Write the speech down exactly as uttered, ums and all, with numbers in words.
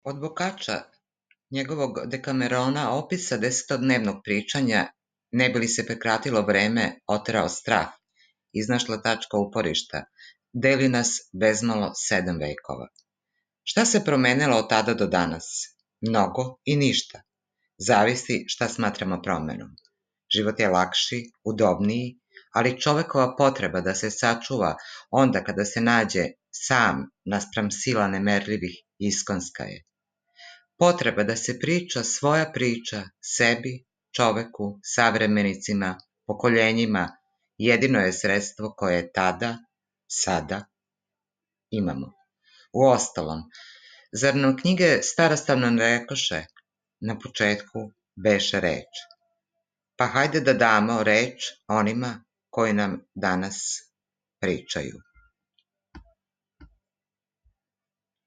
Od Bokača, njegovog Dekamerona, opisa desetodnevnog pričanja, ne bi li se prekratilo vreme, oterao strah, iznašla tačka uporišta, deli nas bezmalo sedam vekova. Šta se promenilo od tada do danas? Mnogo i ništa. Zavisi šta smatramo promenom. Život je lakši, udobniji, ali čovekova potreba da se sačuva onda kada se nađe sam naspram sila nemerljivih iskonska je. Potreba da se priča svoja priča sebi, čoveku, savremenicima, pokoljenjima, jedino je sredstvo koje tada, sada imamo. Uostalom, zar nam knjige starostavno ne rekoše, na početku beše reč? Pa hajde da damo reč onima koji nam danas pričaju.